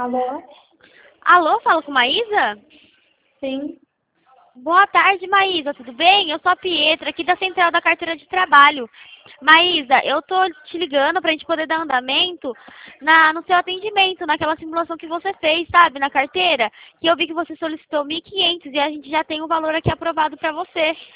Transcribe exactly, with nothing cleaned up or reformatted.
Alô? Alô, falo com Maísa? Sim. Boa tarde, Maísa, tudo bem? Eu sou a Pietra, aqui da Central da Carteira de Trabalho. Maísa, eu tô te ligando pra gente poder dar andamento na, no seu atendimento, naquela simulação que você fez, sabe, na carteira, que eu vi que você solicitou mil e quinhentos e a gente já tem o valor aqui aprovado pra você.